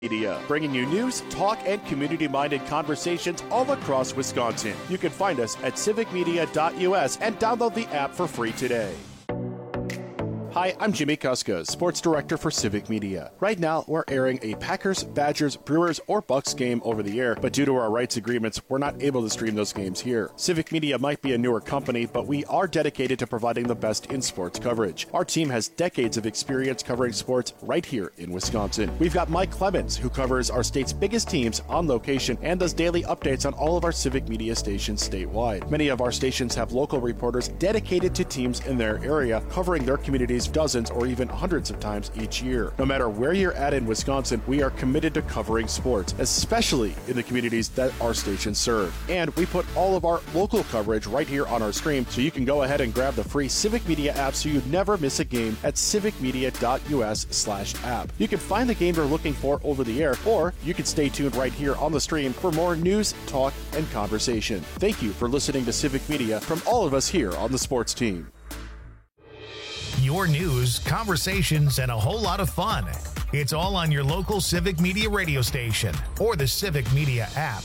Media, bringing you news, talk, and community-minded conversations all across Wisconsin. You can find us at civicmedia.us and download the app for free today. Hi, I'm Jimmy Kuska, Sports Director for Civic Media. Right now, we're airing a Packers, Badgers, Brewers, or Bucks game over the air, but due to our rights agreements, we're not able to stream those games here. Civic Media might be a newer company, but we are dedicated to providing the best in sports coverage. Our team has decades of experience covering sports right here in Wisconsin. We've got Mike Clemens, who covers our state's biggest teams on location and does daily updates on all of our Civic Media stations statewide. Many of our stations have local reporters dedicated to teams in their area, covering their communities dozens or even hundreds of times each year. No matter where you're at in Wisconsin, we are committed to covering sports, especially in the communities that our stations serve. And we put all of our local coverage right here on our stream, so you can go ahead and grab the free Civic Media app so you never miss a game at civicmedia.us/app. You can find the game you're looking for over the air, or you can stay tuned right here on the stream for more news, talk, and conversation. Thank you for listening to Civic Media from all of us here on the sports team. Your news, conversations, and a whole lot of fun. It's all on your local Civic Media radio station or the Civic Media app.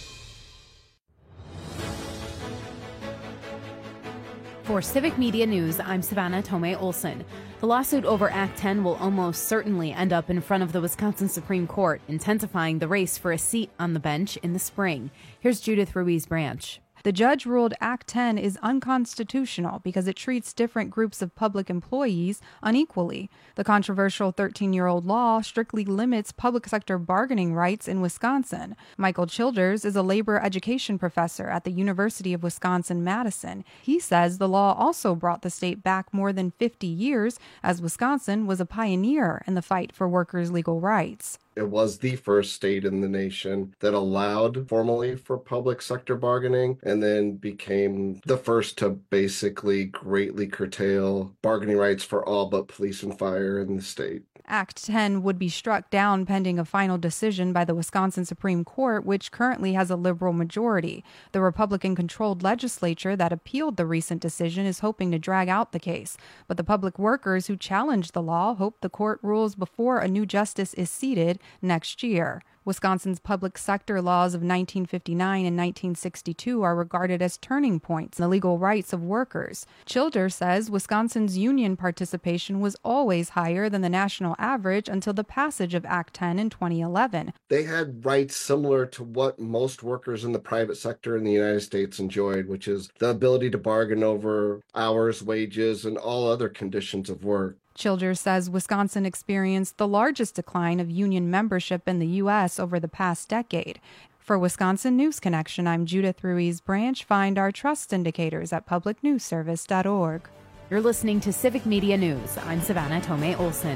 For Civic Media News, I'm Savannah Tomei Olson. The lawsuit over Act 10 will almost certainly end up in front of the Wisconsin Supreme Court, intensifying the race for a seat on the bench in the spring. Here's Judith Ruiz-Branch. The judge ruled Act 10 is unconstitutional because it treats different groups of public employees unequally. The controversial 13-year-old law strictly limits public sector bargaining rights in Wisconsin. Michael Childers is a labor education professor at the University of Wisconsin-Madison. He says the law also brought the state back more than 50 years, as Wisconsin was a pioneer in the fight for workers' legal rights. It was the first state in the nation that allowed formally for public sector bargaining, and then became the first to basically greatly curtail bargaining rights for all but police and fire in the state. Act 10 would be struck down pending a final decision by the Wisconsin Supreme Court, which currently has a liberal majority. The Republican-controlled legislature that appealed the recent decision is hoping to drag out the case. But the public workers who challenged the law hope the court rules before a new justice is seated next year. Wisconsin's public sector laws of 1959 and 1962 are regarded as turning points in the legal rights of workers. Childers says Wisconsin's union participation was always higher than the national average until the passage of Act 10 in 2011. They had rights similar to what most workers in the private sector in the United States enjoyed, which is the ability to bargain over hours, wages, and all other conditions of work. Childers says Wisconsin experienced the largest decline of union membership in the U.S. over the past decade. For Wisconsin News Connection, I'm Judith Ruiz-Branch. Find our trust indicators at publicnewsservice.org. You're listening to Civic Media News. I'm Savannah Tomei Olson.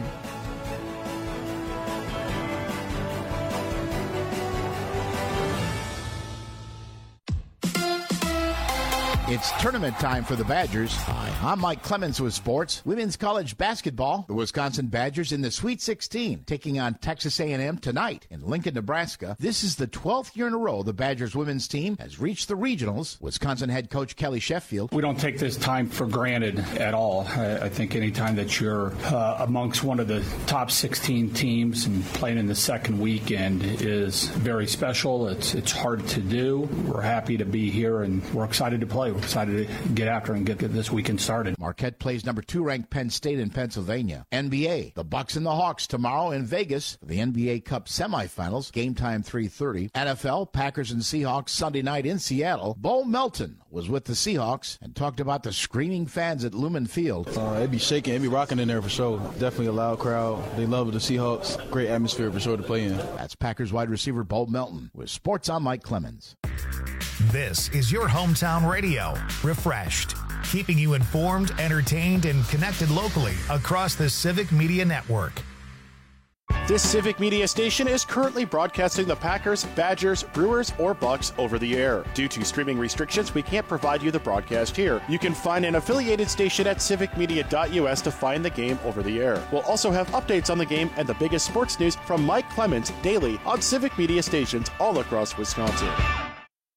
It's tournament time for the Badgers. Hi, I'm Mike Clemens with sports. Women's college basketball. The Wisconsin Badgers in the Sweet 16, taking on Texas A&M tonight in Lincoln, Nebraska. This is the 12th year in a row the Badgers women's team has reached the regionals. Wisconsin head coach Kelly Sheffield. We don't take this time for granted at all. I think any time that you're amongst one of the top 16 teams and playing in the second weekend is very special. It's hard to do. We're happy to be here and we're excited to play. We're excited to get after and get this weekend started. Marquette plays number 2 ranked Penn State in Pennsylvania. NBA, the Bucks and the Hawks tomorrow in Vegas for the NBA Cup semifinals. Game time 3:30. NFL, Packers and Seahawks Sunday night in Seattle. Bo Melton was with the Seahawks and talked about the screaming fans at Lumen Field. It'd be shaking, it'd be rocking in there for sure. Definitely a loud crowd. They love the Seahawks. Great atmosphere for sure to play in. That's Packers wide receiver Bo Melton with Sports on Mike Clemens. This is your hometown radio, refreshed, keeping you informed, entertained, and connected locally across the Civic Media Network. This Civic Media station is currently broadcasting the Packers, Badgers, Brewers, or Bucks over the air. Due to streaming restrictions, we can't provide you the broadcast here. You can find an affiliated station at civicmedia.us to find the game over the air. We'll also have updates on the game and the biggest sports news from Mike Clemens daily on Civic Media stations all across Wisconsin.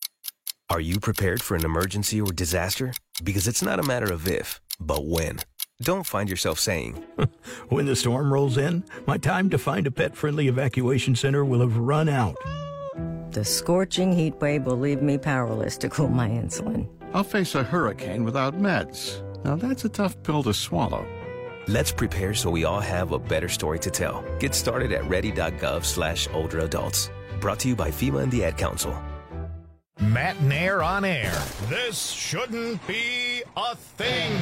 Are you prepared for an emergency or disaster? Because it's not a matter of if, but when. don't find yourself saying, when the storm rolls in, my time to find a pet-friendly evacuation center will have run out. The scorching heat wave will leave me powerless to cool my insulin. I'll face a hurricane without meds. Now that's a tough pill to swallow. Let's prepare so we all have a better story to tell. Get started at ready.gov/older adults. Brought to you by FEMA and the Ad Council. Matt Nair on air. This shouldn't be a thing.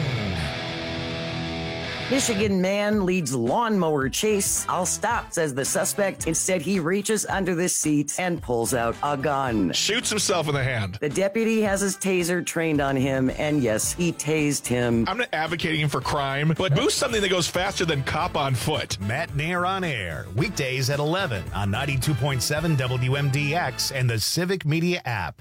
Michigan man leads lawnmower chase. I'll stop, says the suspect. Instead, he reaches under the seat and pulls out a gun. Shoots himself in the hand. The deputy has his taser trained on him, and yes, he tased him. I'm not advocating for crime, but boost something that goes faster than cop on foot. Matt Nair on air. Weekdays at 11 on 92.7 WMDX and the Civic Media app.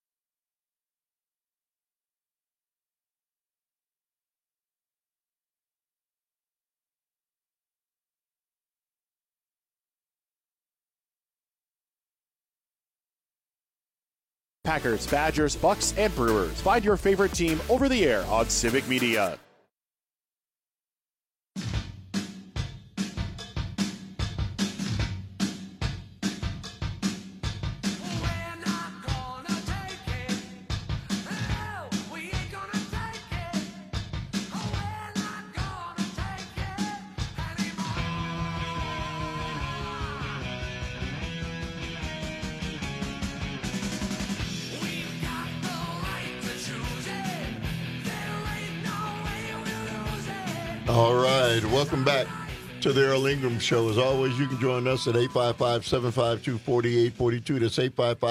Packers, Badgers, Bucks, and Brewers. Find your favorite team over the air on Civic Media. All right, welcome back to the Earl Ingram Show. As always, you can join us at 855-752-4842. That's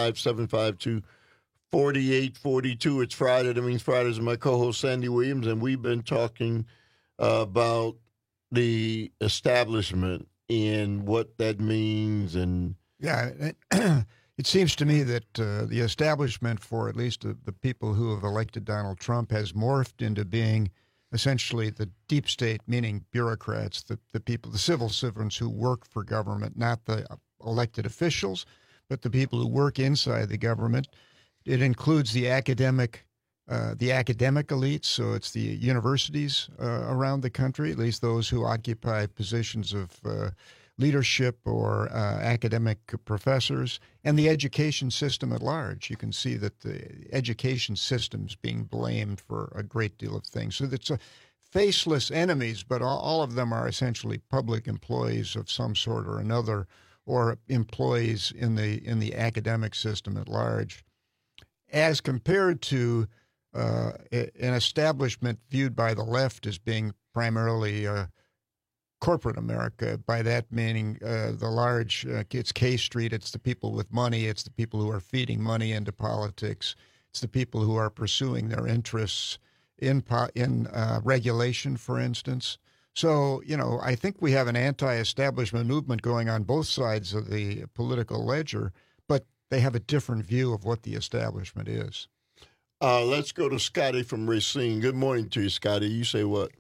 855-752-4842. It's Friday. That means Fridays with my co-host, Sandy Williams, and we've been talking about the establishment and what that means. And yeah, it seems to me that the establishment, for at least the people who have elected Donald Trump, has morphed into being essentially the deep state, meaning bureaucrats, the people, the civil servants who work for government, not the elected officials, but the people who work inside the government. It includes the academic elites, so it's the universities around the country, at least those who occupy positions of leadership or academic professors, and the education system at large. You can see that the education system's being blamed for a great deal of things. So it's faceless enemies, but all of them are essentially public employees of some sort or another, or employees in the academic system at large, as compared to an establishment viewed by the left as being primarily corporate America. By that meaning the large, it's K Street, it's the people with money, it's the people who are feeding money into politics, it's the people who are pursuing their interests in regulation, for instance. So, I think we have an anti-establishment movement going on both sides of the political ledger, but they have a different view of what the establishment is. Let's go to Scotty from Racine. Good morning to you, Scotty. You say what?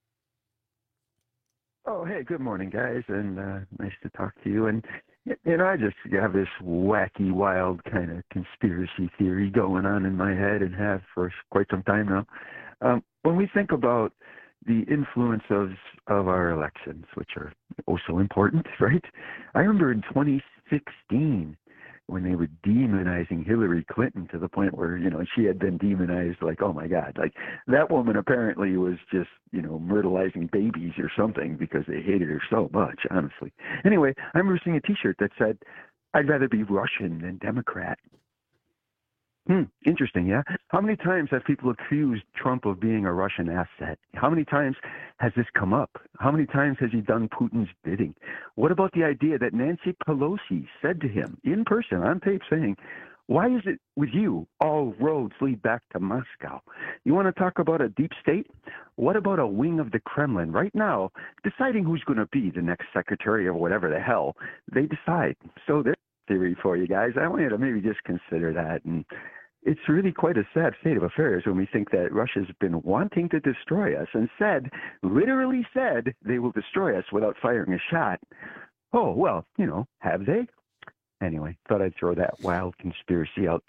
Oh, hey, good morning, guys, and nice to talk to you. And, I just have this wacky, wild kind of conspiracy theory going on in my head and have for quite some time now. When we think about the influence of our elections, which are so important, right? I remember in 2016 when they were demonizing Hillary Clinton to the point where, she had been demonized like, oh my God, like that woman apparently was just, myrtleizing babies or something because they hated her so much, honestly. Anyway, I remember seeing a T-shirt that said, I'd rather be Russian than Democrat. Interesting, yeah? How many times have people accused Trump of being a Russian asset? How many times has this come up? How many times has he done Putin's bidding? What about the idea that Nancy Pelosi said to him in person on tape saying, why is it with you all roads lead back to Moscow? You want to talk about a deep state? What about a wing of the Kremlin right now deciding who's going to be the next secretary of whatever the hell they decide? So there's a theory for you guys. I want you to maybe just consider that. And it's really quite a sad state of affairs when we think that Russia's been wanting to destroy us and literally said they will destroy us without firing a shot. Oh, well, have they? Anyway, thought I'd throw that wild conspiracy out there.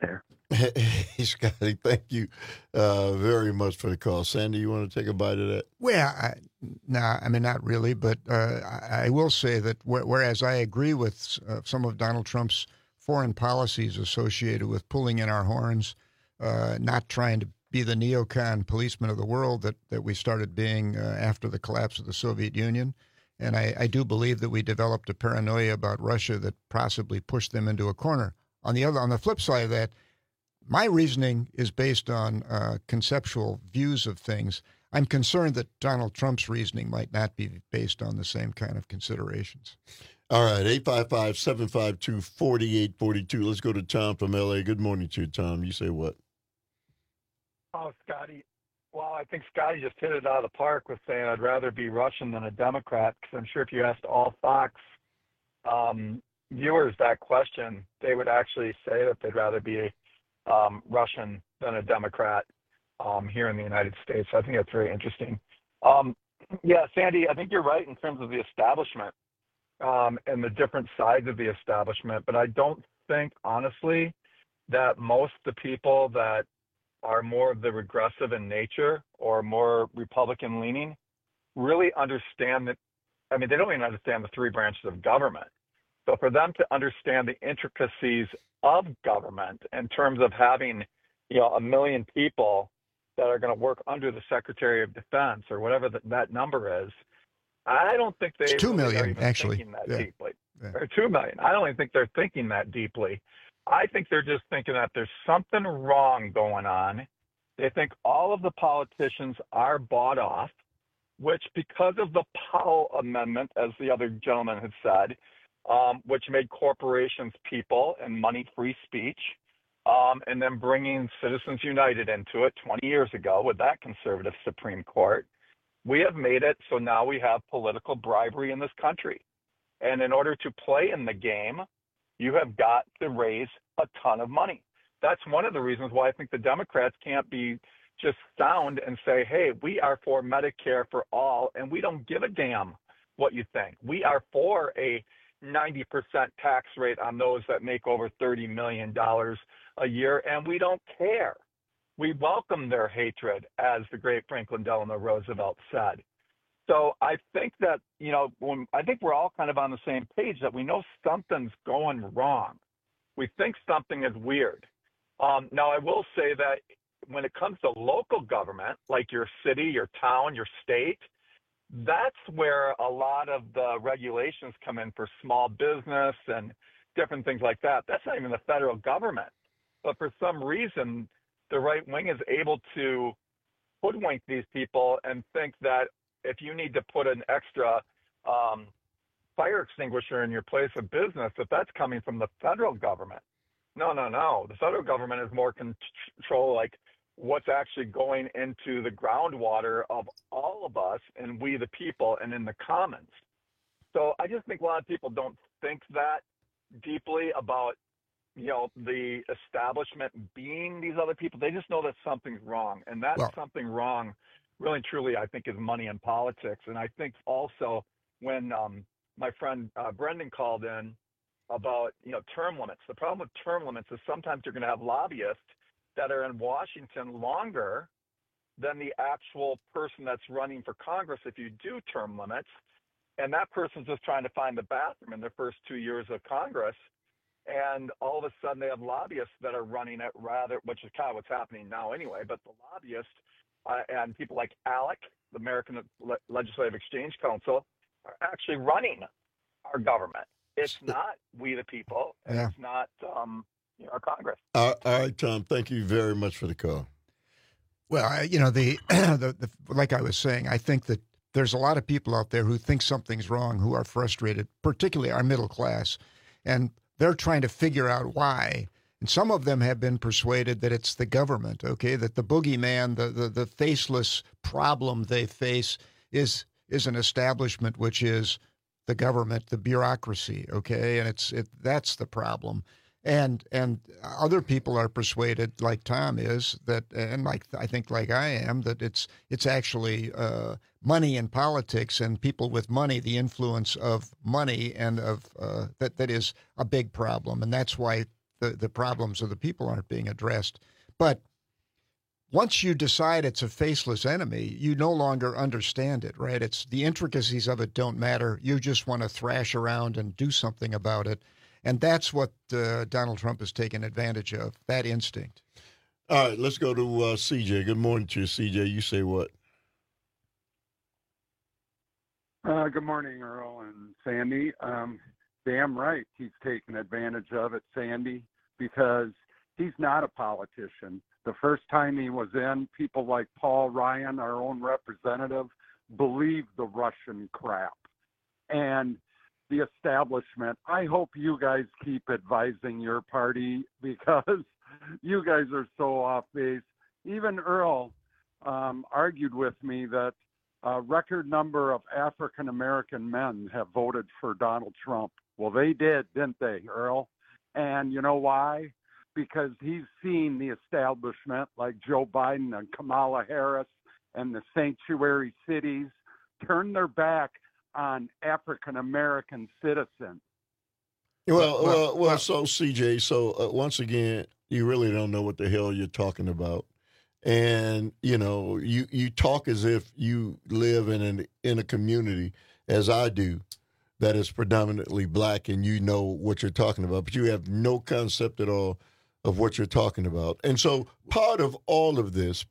Hey, Scotty, thank you very much for the call. Sandy, you want to take a bite of that? Well, not really, but I will say that whereas I agree with some of Donald Trump's foreign policies associated with pulling in our horns, not trying to be the neocon policeman of the world that we started being after the collapse of the Soviet Union. And I do believe that we developed a paranoia about Russia that possibly pushed them into a corner. On the flip side of that, my reasoning is based on conceptual views of things. I'm concerned that Donald Trump's reasoning might not be based on the same kind of considerations. All right, 855-752-4842. Let's go to Tom from L.A. Good morning to you, Tom. You say what? Oh, Scotty. Well, I think Scotty just hit it out of the park with saying I'd rather be Russian than a Democrat, because I'm sure if you asked all Fox viewers that question, they would actually say that they'd rather be Russian than a Democrat here in the United States. So I think that's very interesting. Yeah, Sandy, I think you're right in terms of the establishment and the different sides of the establishment. But I don't think, honestly, that most of the people that are more of the regressive in nature or more Republican leaning really understand that. I mean, they don't even understand the three branches of government. So for them to understand the intricacies of government in terms of having, 1 million people that are going to work under the Secretary of Defense or whatever that number is, I don't think they it's 2 million, are even actually. thinking that deeply. Yeah. Or 2 million. I don't even think they're thinking that deeply. I think they're just thinking that there's something wrong going on. They think all of the politicians are bought off, which because of the Powell Amendment, as the other gentleman had said, which made corporations people and money free speech, and then bringing Citizens United into it 20 years ago with that conservative Supreme Court, we have made it so now we have political bribery in this country. And in order to play in the game, you have got to raise a ton of money. That's one of the reasons why I think the Democrats can't be just sound and say, hey, we are for Medicare for all, and we don't give a damn what you think. We are for a 90% tax rate on those that make over $30 million a year, and we don't care. We welcome their hatred, as the great Franklin Delano Roosevelt said. So I think that, I think we're all kind of on the same page that we know something's going wrong. We think something is weird. Now, I will say that when it comes to local government, like your city, your town, your state, that's where a lot of the regulations come in for small business and different things like that. That's not even the federal government. But for some reason, the right wing is able to hoodwink these people and think that if you need to put an extra fire extinguisher in your place of business, that's coming from the federal government. No. The federal government is more control, like what's actually going into the groundwater of all of us and we the people and in the commons. So I just think a lot of people don't think that deeply about, the establishment being these other people. They just know that something's wrong. And that something wrong, really and truly, I think is money in politics. And I think also when my friend Brendan called in about, term limits, the problem with term limits is sometimes you're going to have lobbyists that are in Washington longer than the actual person that's running for Congress if you do term limits. And that person's just trying to find the bathroom in their first 2 years of Congress. And all of a sudden they have lobbyists that are running it which is kind of what's happening now anyway, but the lobbyists and people like ALEC, the American Legislative Exchange Council, are actually running our government. It's not we the people, and it's not our Congress. All right, Tom, thank you very much for the call. Well, like I was saying, I think that there's a lot of people out there who think something's wrong, who are frustrated, particularly our middle class, and they're trying to figure out why. And some of them have been persuaded that it's the government, okay, that the boogeyman, the faceless problem they face is an establishment, which is the government, the bureaucracy, okay, and that's the problem. And other people are persuaded, like Tom is, that, and like I think like I am, that it's actually money in politics and people with money, the influence of money and of that is a big problem, and that's why the problems of the people aren't being addressed. But once you decide it's a faceless enemy, you no longer understand it, right? It's the intricacies of it don't matter. You just want to thrash around and do something about it. And that's what Donald Trump has taken advantage of, that instinct. All right, let's go to CJ. Good morning to you, CJ. You say what? Good morning, Earl and Sandy. Damn right he's taken advantage of it, Sandy, because he's not a politician. The first time he was in, people like Paul Ryan, our own representative, believed the Russian crap. And the establishment, I hope you guys keep advising your party because you guys are so off base. Even Earl argued with me that a record number of African-American men have voted for Donald Trump. Well, they did, didn't they, Earl? And you know why? Because he's seen the establishment like Joe Biden and Kamala Harris and the sanctuary cities turn their back on African-American citizens. Well, so CJ, once again, you really don't know what the hell you're talking about. And, you talk as if you live in a community, as I do, that is predominantly black, and you know what you're talking about, but you have no concept at all of what you're talking about. And so part of all of this,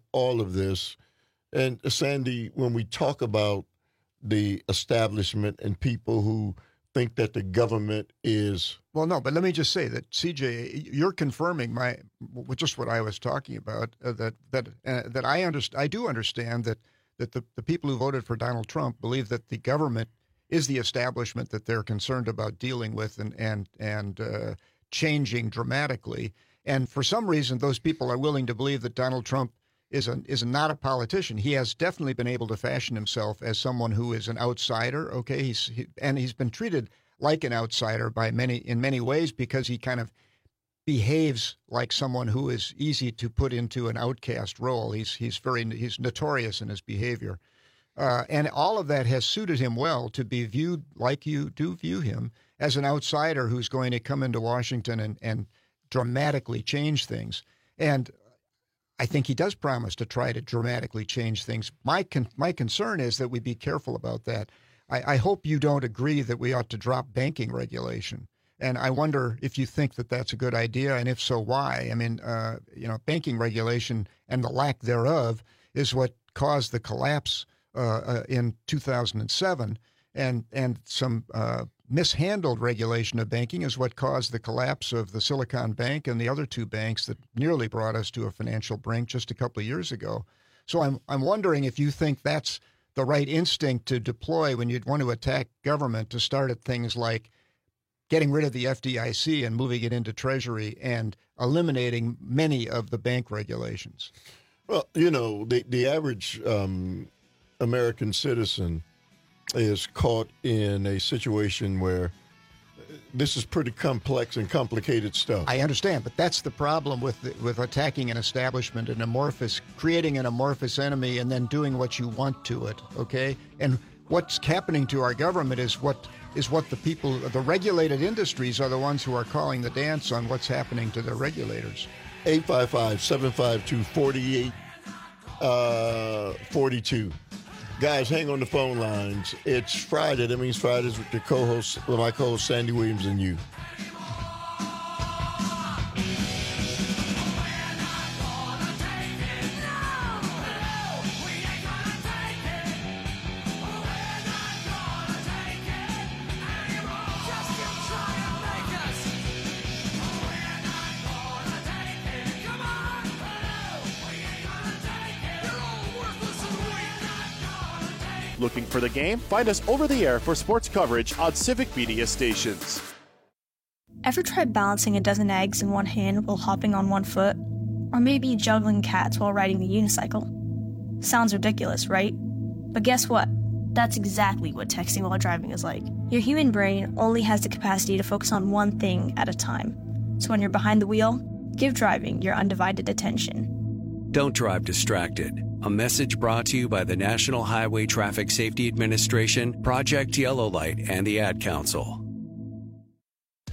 and Sandy, when we talk about the establishment and people who think that the government is... Well, no, but let me just say that, CJ, you're confirming just what I was talking about, that I do understand that the people who voted for Donald Trump believe that the government is the establishment that they're concerned about dealing with and changing dramatically. And for some reason, those people are willing to believe that Donald Trump is not a politician. He has definitely been able to fashion himself as someone who is an outsider. Okay, he's been treated like an outsider in many ways because he kind of behaves like someone who is easy to put into an outcast role. He's notorious in his behavior, and all of that has suited him well to be viewed like you do view him, as an outsider who's going to come into Washington and dramatically change things. And I think he does promise to try to dramatically change things. My concern is that we be careful about that. I hope you don't agree that we ought to drop banking regulation. And I wonder if you think that that's a good idea, and if so, why? I mean, banking regulation and the lack thereof is what caused the collapse in 2007, and some mishandled regulation of banking is what caused the collapse of the Silicon Bank and the other two banks that nearly brought us to a financial brink just a couple of years ago. So I'm wondering if you think that's the right instinct to deploy when you'd want to attack government, to start at things like getting rid of the FDIC and moving it into Treasury and eliminating many of the bank regulations. Well, the average American citizen is caught in a situation where this is pretty complex and complicated stuff. I understand, but that's the problem with attacking an establishment, creating an amorphous enemy and then doing what you want to it, okay? And what's happening to our government is what the people, the regulated industries are the ones who are calling the dance on what's happening to their regulators. 855-752-4842. Guys, hang on the phone lines. It's Friday. That means Fridays with my co-host Sandy Williams and you. Looking for the game? Find us over the air for sports coverage on Civic Media stations. Ever tried balancing a dozen eggs in one hand while hopping on one foot? Or maybe juggling cats while riding the unicycle? Sounds ridiculous, right? But guess what? That's exactly what texting while driving is like. Your human brain only has the capacity to focus on one thing at a time. So when you're behind the wheel, give driving your undivided attention. Don't drive distracted. A message brought to you by the National Highway Traffic Safety Administration, Project Yellow Light, and the Ad Council.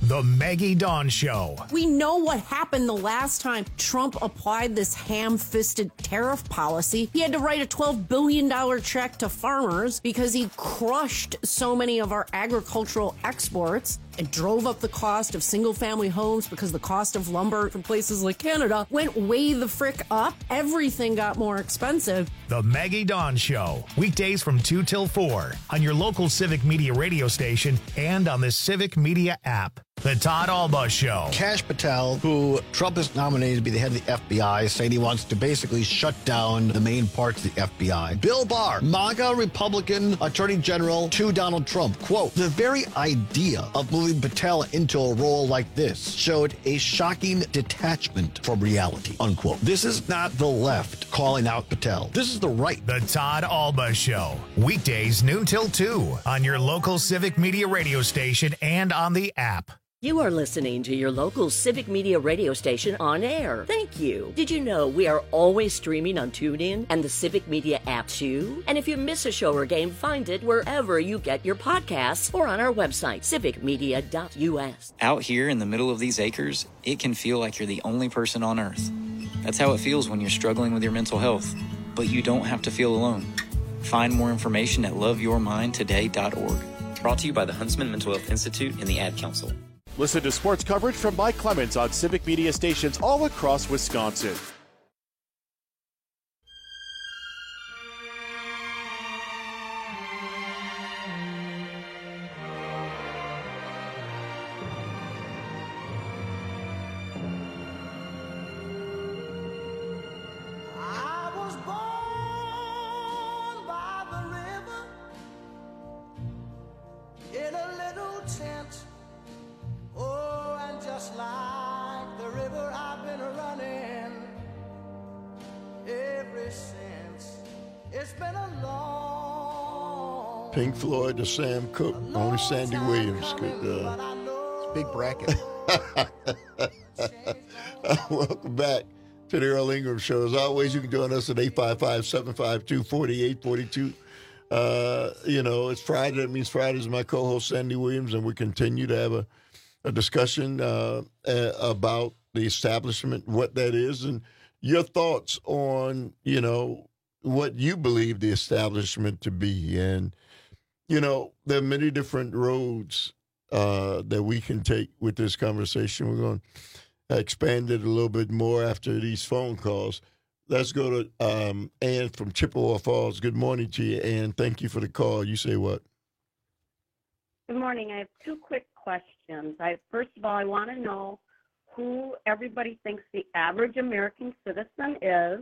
The Maggie Dawn Show. We know what happened the last time Trump applied this ham-fisted tariff policy. He had to write a $12 billion check to farmers because he crushed so many of our agricultural exports. It drove up the cost of single-family homes because the cost of lumber from places like Canada went way the frick up. Everything got more expensive. The Maggie Dawn Show. Weekdays from 2 till 4 on your local Civic Media radio station and on the Civic Media app. The Todd Alba Show. Kash Patel, who Trump has nominated to be the head of the FBI, saying he wants to basically shut down the main parts of the FBI. Bill Barr, MAGA Republican Attorney General to Donald Trump. Quote, the very idea of moving Patel into a role like this showed a shocking detachment from reality, unquote. This is not the left calling out Patel. This is the right. The Todd Alba Show. Weekdays noon till 2 on your local Civic Media radio station and on the app. You are listening to your local Civic Media radio station on air. Thank you. Did you know we are always streaming on TuneIn and the Civic Media app too? And if you miss a show or game, find it wherever you get your podcasts or on our website, civicmedia.us. Out here in the middle of these acres, it can feel like you're the only person on Earth. That's how it feels when you're struggling with your mental health. But you don't have to feel alone. Find more information at loveyourmindtoday.org. Brought to you by the Huntsman Mental Health Institute and the Ad Council. Listen to sports coverage from Mike Clemens on Civic Media stations all across Wisconsin. Pink Floyd to Sam Cooke. Only Sandy Williams could. It's a big bracket. Welcome back to the Earl Ingram Show. As always, you can join us at 855-752-4842. It's Friday. That means Friday is my co-host, Sandy Williams, and we continue to have a discussion about the establishment, what that is, and your thoughts on, what you believe the establishment to be. And there are many different roads that we can take with this conversation. We're going to expand it a little bit more after these phone calls. Let's go to Ann from Chippewa Falls. Good morning to you, Ann. Thank you for the call. You say what? Good morning. I have two quick questions. First of all, I want to know who everybody thinks the average American citizen is,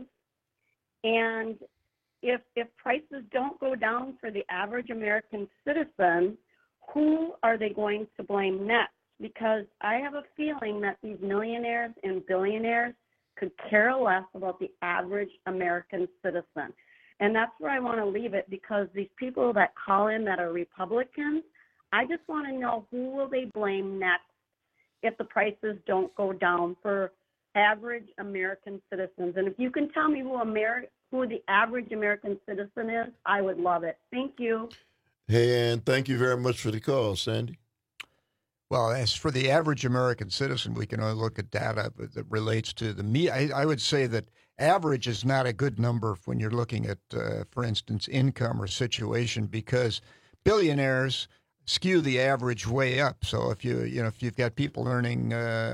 and if prices don't go down for the average American citizen, who are they going to blame next? Because I have a feeling that these millionaires and billionaires could care less about the average American citizen. And that's where I want to leave it, because these people that call in that are Republicans, I just want to know who will they blame next if the prices don't go down for average American citizens. And if you can tell me who the average American citizen is, I would love it. Thank you. Hey, Ann, thank you very much for the call, Sandy. Well, as for the average American citizen, we can only look at data that relates to the media. I would say that average is not a good number when you're looking at, for instance, income or situation, because billionaires skew the average way up. So if you've got people earning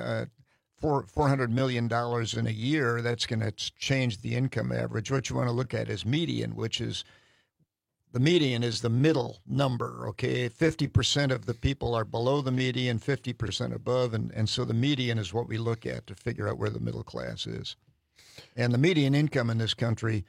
$400 million in a year, that's going to change the income average. What you want to look at is median, which is the median is the middle number, okay? 50% of the people are below the median, 50% above, and so the median is what we look at to figure out where the middle class is. And the median income in this country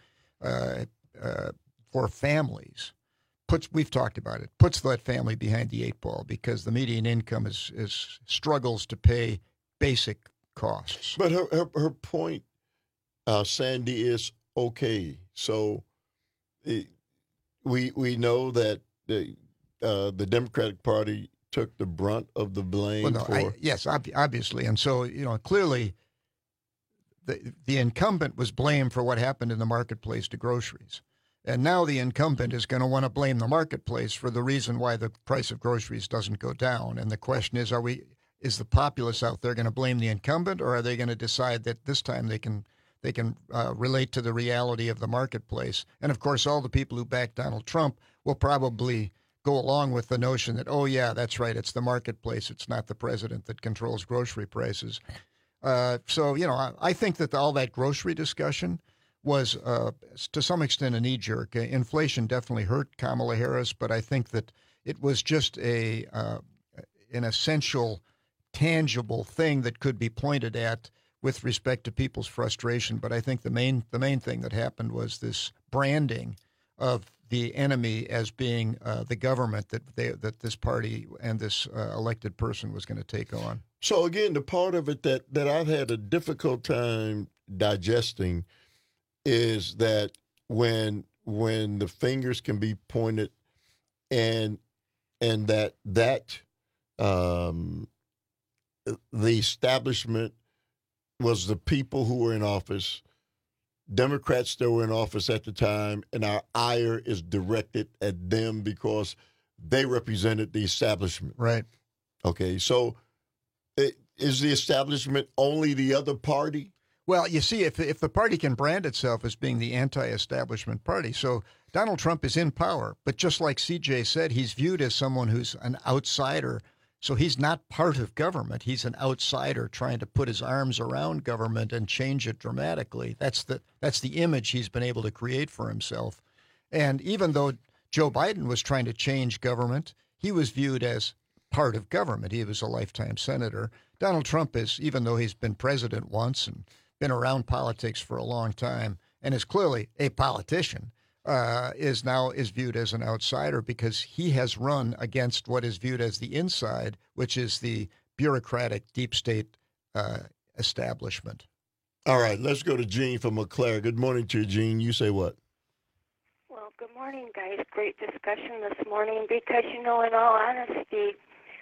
for families we've talked about it, puts that family behind the eight ball, because the median income is struggles to pay basic costs. But her point, Sandy, is okay. So we know that the Democratic Party took the brunt of the blame yes, obviously. And so, clearly the incumbent was blamed for what happened in the marketplace to groceries. And now the incumbent is going to want to blame the marketplace for the reason why the price of groceries doesn't go down. And the question is, is the populace out there going to blame the incumbent, or are they going to decide that this time they can relate to the reality of the marketplace? And of course, all the people who back Donald Trump will probably go along with the notion that, oh yeah, that's right, it's the marketplace, it's not the president that controls grocery prices. So, I think that all that grocery discussion was, to some extent, a knee-jerk. Inflation definitely hurt Kamala Harris, but I think that it was just an essential, tangible thing that could be pointed at with respect to people's frustration. But I think the main thing that happened was this branding of the enemy as being the government that this party and this elected person was going to take on. So again, the part of it that I've had a difficult time digesting is that when the fingers can be pointed and that the establishment was the people who were in office, Democrats that were in office at the time, and our ire is directed at them because they represented the establishment. Right. Okay, so is the establishment only the other party? Well, you see, if the party can brand itself as being the anti-establishment party, so Donald Trump is in power, but just like CJ said, he's viewed as someone who's an outsider. So he's not part of government. He's an outsider trying to put his arms around government and change it dramatically. That's the image he's been able to create for himself. And even though Joe Biden was trying to change government, he was viewed as part of government. He was a lifetime senator. Donald Trump is, even though he's been president once and been around politics for a long time and is clearly a politician, is viewed as an outsider because he has run against what is viewed as the inside, which is the bureaucratic deep state establishment. All right, let's go to Jean from Eau Claire. Good morning to you, Jean. You say what? Well, good morning, guys. Great discussion this morning because, in all honesty,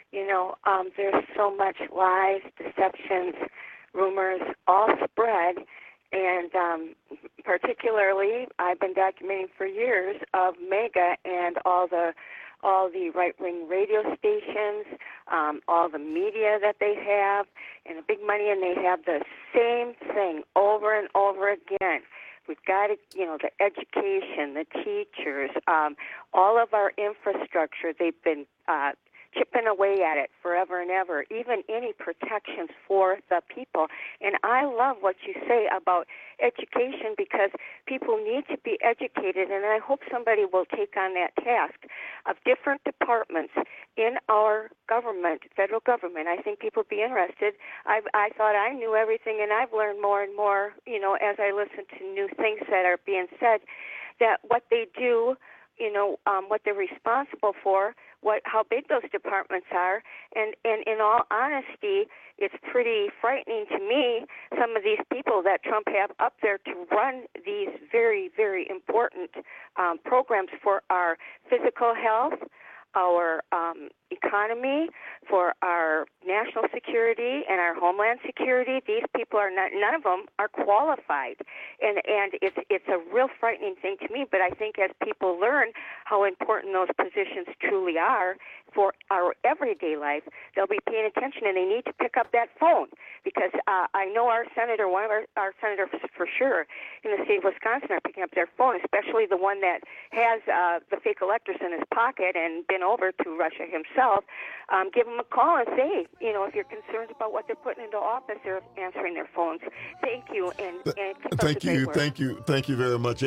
there's so much lies, deceptions, rumors, all spread. And particularly, I've been documenting for years of MAGA and all the right-wing radio stations, all the media that they have, and the big money, and they have the same thing over and over again. We've got to, the education, the teachers, all of our infrastructure. They've been chipping away at it forever and ever, even any protections for the people. And I love what you say about education because people need to be educated, and I hope somebody will take on that task of different departments in our government, federal government. I think people would be interested. I thought I knew everything, and I've learned more and more, as I listen to new things that are being said, that what they do, what they're responsible for, how big those departments are, and in all honesty, it's pretty frightening to me, some of these people that Trump have up there to run these very, very important programs for our physical health, our economy, for our national security and our homeland security. These people are not, none of them are qualified. And it's a real frightening thing to me, but I think as people learn how important those positions truly are for our everyday life, they'll be paying attention, and they need to pick up that phone because I know our senator, one of our senators for sure in the state of Wisconsin are picking up their phone, especially the one that has the fake electors in his pocket and been over to Russia himself. Give them a call and say, if you're concerned about what they're putting into office, they're answering their phones. Thank you. Thank you very much.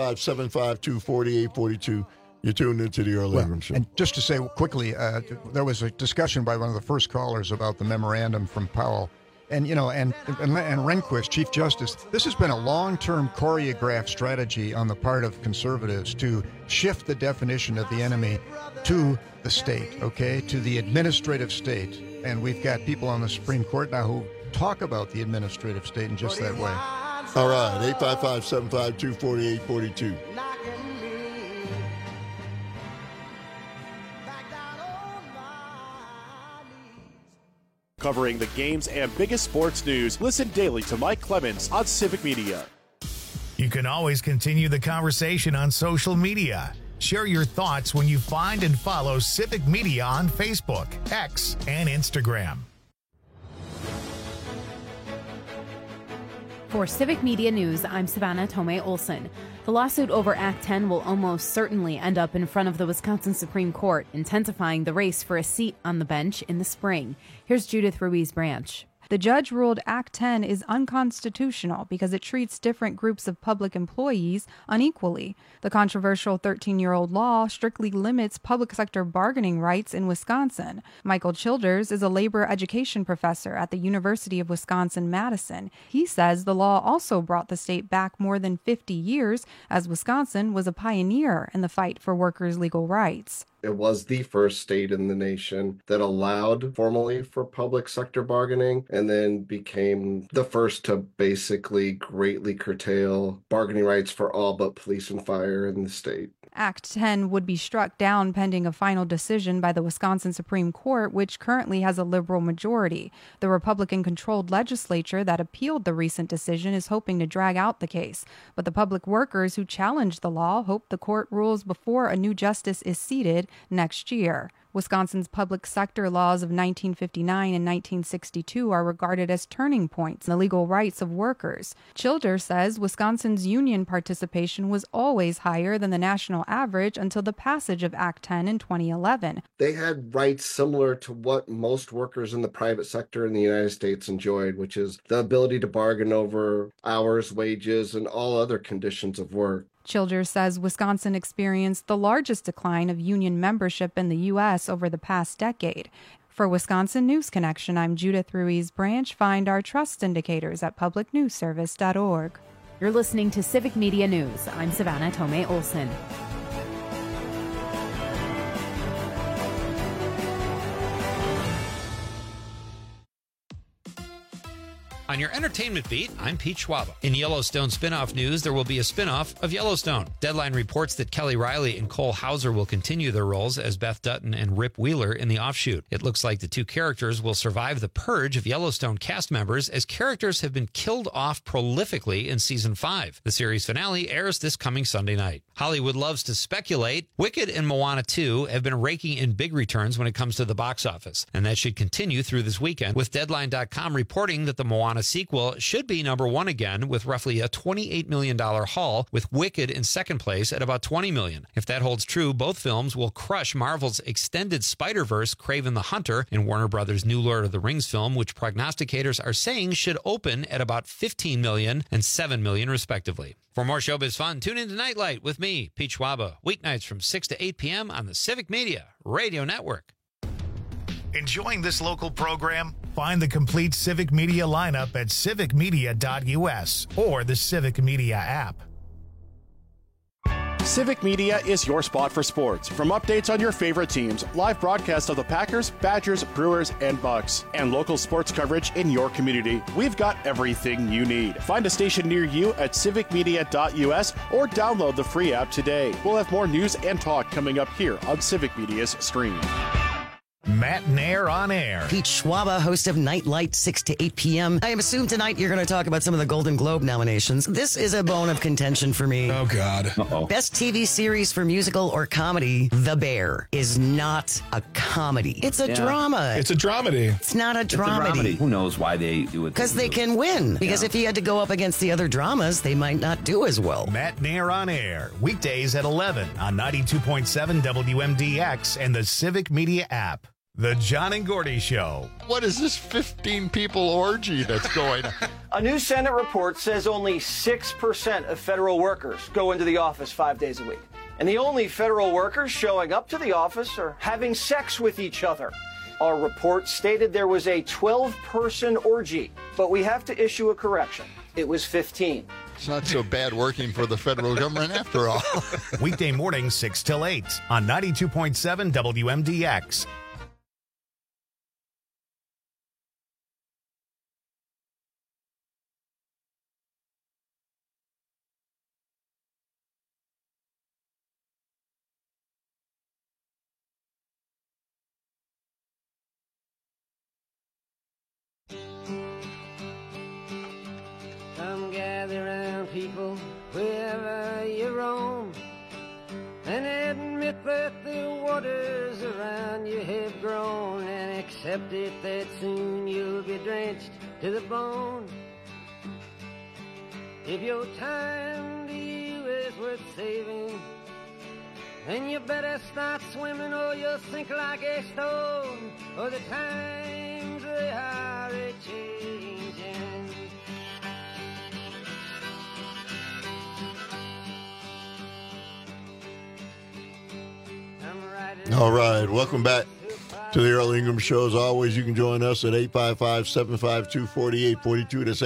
855-752-4842. You're tuned into the Earl Ingram Show. And just to say quickly, there was a discussion by one of the first callers about the memorandum from Powell. And Rehnquist, Chief Justice, this has been a long-term choreographed strategy on the part of conservatives to shift the definition of the enemy to the state, to the administrative state. And we've got people on the Supreme Court now who talk about the administrative state in just that way. All right, 855-752-4842. Covering the games and biggest sports news, listen daily to Mike Clemens on Civic Media. You can always continue the conversation on social media. Share your thoughts when you find and follow Civic Media on Facebook, X, and Instagram. For Civic Media News, I'm Savannah Tomei Olson. The lawsuit over Act 10 will almost certainly end up in front of the Wisconsin Supreme Court, intensifying the race for a seat on the bench in the spring. Here's Judith Ruiz Branch. The judge ruled Act 10 is unconstitutional because it treats different groups of public employees unequally. The controversial 13-year-old law strictly limits public sector bargaining rights in Wisconsin. Michael Childers is a labor education professor at the University of Wisconsin-Madison. He says the law also brought the state back more than 50 years, as Wisconsin was a pioneer in the fight for workers' legal rights. It was the first state in the nation that allowed formally for public sector bargaining, and then became the first to basically greatly curtail bargaining rights for all but police and fire in the state. Act 10 would be struck down pending a final decision by the Wisconsin Supreme Court, which currently has a liberal majority. The Republican-controlled legislature that appealed the recent decision is hoping to drag out the case. But the public workers who challenged the law hope the court rules before a new justice is seated next year. Wisconsin's public sector laws of 1959 and 1962 are regarded as turning points in the legal rights of workers. Childers says Wisconsin's union participation was always higher than the national average until the passage of Act 10 in 2011. They had rights similar to what most workers in the private sector in the United States enjoyed, which is the ability to bargain over hours, wages, and all other conditions of work. Childers says Wisconsin experienced the largest decline of union membership in the U.S. over the past decade. For Wisconsin News Connection, I'm Judith Ruiz Branch. Find our trust indicators at publicnewsservice.org. You're listening to Civic Media News. I'm Savannah Tomei Olson. On your entertainment beat, I'm Pete Schwaba. In Yellowstone spinoff news, there will be a spinoff of Yellowstone. Deadline reports that Kelly Riley and Cole Hauser will continue their roles as Beth Dutton and Rip Wheeler in the offshoot. It looks like the two characters will survive the purge of Yellowstone cast members, as characters have been killed off prolifically in Season 5. The series finale airs this coming Sunday night. Hollywood loves to speculate. Wicked and Moana 2 have been raking in big returns when it comes to the box office, and that should continue through this weekend, with Deadline.com reporting that the Moana sequel should be number one again, with roughly a $28 million haul, with Wicked in second place at about $20 million. If that holds true, both films will crush Marvel's extended Spider-Verse Kraven the Hunter and Warner Brothers' new Lord of the Rings film, which prognosticators are saying should open at about $15 million and $7 million respectively. For more showbiz fun, tune in to Nightlight with me, Pete Schwaba, weeknights from 6 to 8 p.m. on the Civic Media Radio Network. Enjoying this local program? Find the complete Civic Media lineup at civicmedia.us or the Civic Media app. Civic Media is your spot for sports. From updates on your favorite teams, live broadcasts of the Packers, Badgers, Brewers, and Bucks, and local sports coverage in your community, we've got everything you need. Find a station near you at civicmedia.us or download the free app today. We'll have more news and talk coming up here on Civic Media's stream. Matt Nair on air. Pete Schwaba, host of Nightlight, 6 to 8 p.m. I assume tonight you're going to talk about some of the Golden Globe nominations. This is a bone of contention for me. Oh, God. Uh-oh. Best TV series for musical or comedy, The Bear, is not a comedy. It's a drama. It's a dramedy. It's not a dramedy. Who knows why they do it? Because they can win. Because if he had to go up against the other dramas, they might not do as well. Matt Nair on air. Weekdays at 11 on 92.7 WMDX and the Civic Media app. The John and Gordy Show. What is this 15-people orgy that's going on? A new Senate report says only 6% of federal workers go into the office 5 days a week. And the only federal workers showing up to the office are having sex with each other. Our report stated there was a 12-person orgy, but we have to issue a correction. It was 15. It's not so bad working for the federal government after all. Weekday mornings 6 till 8 on 92.7 WMDX. Come gather round, people, wherever you roam, and admit that the waters around you have grown, and accept it that soon you'll be drenched to the bone. If your time to you is worth saving, then you better start swimming or you'll sink like a stone, or the times they are a-changing. All right, welcome back to the Earl Ingram Show. As always, you can join us at 855-752-4842. That's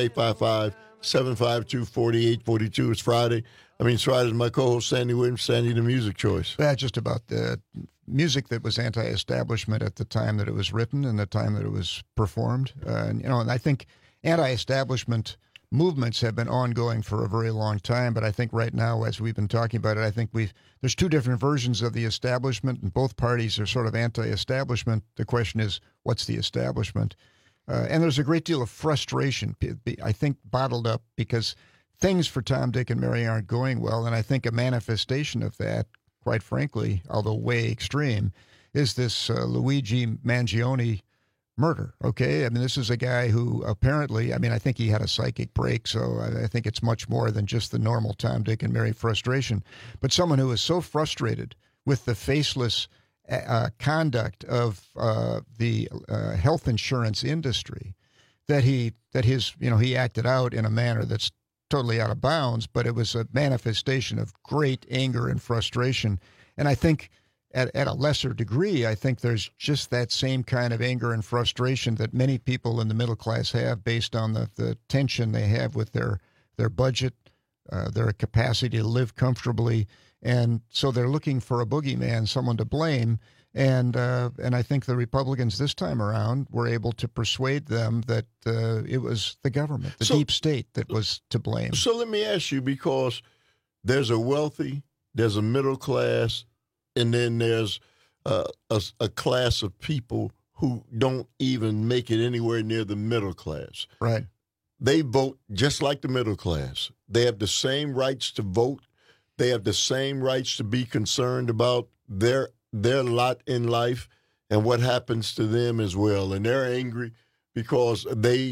855-752-4842. It's Friday. It's Friday. My co-host, Sandy Williams. Sandy, the music choice. Yeah, just about the music that was anti-establishment at the time that it was written and the time that it was performed. And I think anti-establishment movements have been ongoing for a very long time, but I think right now, as we've been talking about it, I think there's two different versions of the establishment, and both parties are sort of anti-establishment. The question is, what's the establishment? And there's a great deal of frustration, I think, bottled up because things for Tom, Dick, and Mary aren't going well, and I think a manifestation of that, quite frankly, although way extreme, is this Luigi Mangione murder, okay? This is a guy who apparently, I think he had a psychic break, so I think it's much more than just the normal Tom, Dick, and Mary frustration. But someone who is so frustrated with the faceless conduct of the health insurance industry that he acted out in a manner that's totally out of bounds, but it was a manifestation of great anger and frustration. And I think at a lesser degree, I think there's just that same kind of anger and frustration that many people in the middle class have based on the tension they have with their budget, their capacity to live comfortably. And so they're looking for a boogeyman, someone to blame. And I think the Republicans this time around were able to persuade them that it was the government, the deep state, that was to blame. So let me ask you, because there's a wealthy, there's a middle class, and then there's a class of people who don't even make it anywhere near the middle class. Right. They vote just like the middle class. They have the same rights to vote. They have the same rights to be concerned about their lot in life and what happens to them as well. And they're angry because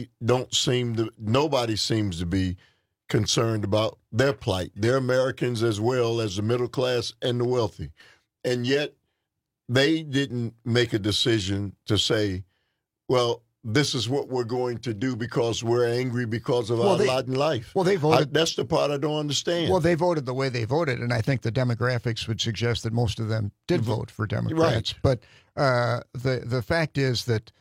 nobody seems to be concerned about their plight. They're Americans as well as the middle class and the wealthy. And yet they didn't make a decision to say, well, this is what we're going to do because we're angry because of our lot in life. Well, they voted. That's the part I don't understand. Well, they voted the way they voted, and I think the demographics would suggest that most of them did vote for Democrats. Right. But the fact is that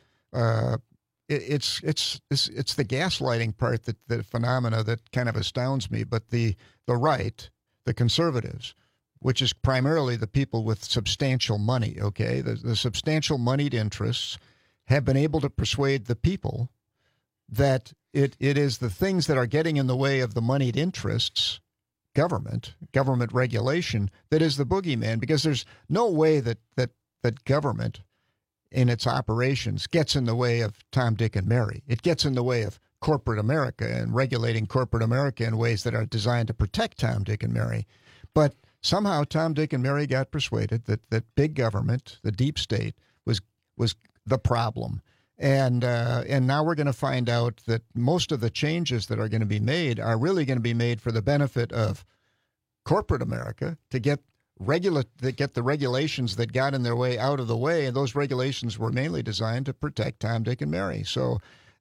it's the gaslighting part, the phenomena that kind of astounds me. But the right, the conservatives, which is primarily the people with substantial money, okay, the substantial moneyed interests, have been able to persuade the people that it is the things that are getting in the way of the moneyed interests, government regulation, that is the boogeyman, because there's no way that government in its operations gets in the way of Tom, Dick, and Mary. It gets in the way of corporate America and regulating corporate America in ways that are designed to protect Tom, Dick, and Mary. But somehow Tom, Dick, and Mary got persuaded that big government, the deep state, was the problem. And now we're going to find out that most of the changes that are going to be made are really going to be made for the benefit of corporate America, to get the regulations that got in their way out of the way. And those regulations were mainly designed to protect Tom, Dick, and Mary. So,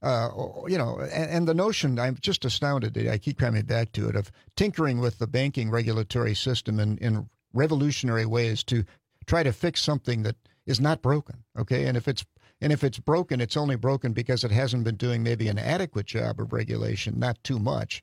and the notion, I'm just astounded, I keep coming back to it, of tinkering with the banking regulatory system in revolutionary ways to try to fix something that is not broken, okay? And if it's broken, it's only broken because it hasn't been doing maybe an adequate job of regulation, not too much.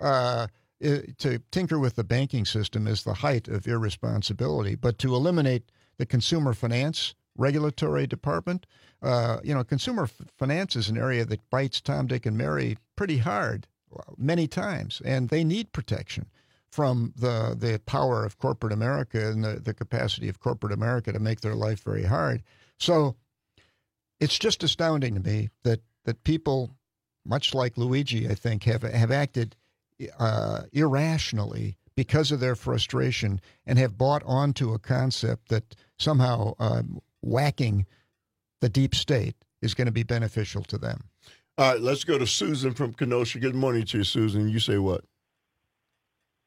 To tinker with the banking system is the height of irresponsibility. But to eliminate the consumer finance regulatory department, consumer finance is an area that bites Tom, Dick, and Mary pretty hard many times, and they need protection from the power of corporate America and the capacity of corporate America to make their life very hard. So it's just astounding to me that people, much like Luigi, I think, have acted irrationally because of their frustration and have bought onto a concept that somehow whacking the deep state is going to be beneficial to them. All right, let's go to Susan from Kenosha. Good morning to you, Susan. You say what?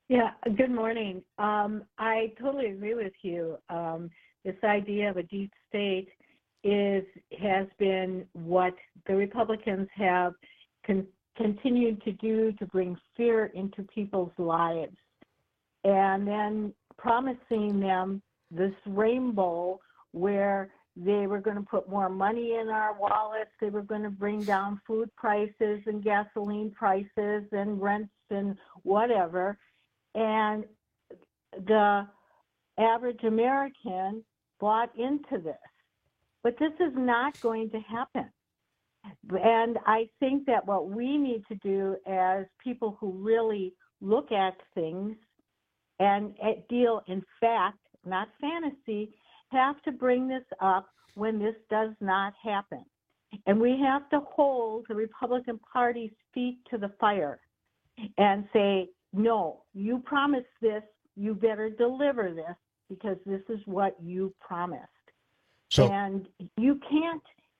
Yeah, good morning. I totally agree with you. This idea of a deep state has been what the Republicans have continued to do to bring fear into people's lives, and then promising them this rainbow where they were going to put more money in our wallets, they were going to bring down food prices and gasoline prices and rents and whatever. And the average American bought into this. But this is not going to happen. And I think that what we need to do as people who really look at things and deal in fact, not fantasy, have to bring this up when this does not happen. And we have to hold the Republican Party's feet to the fire and say, no, you promised this, you better deliver this because this is what you promised. So, and you can't,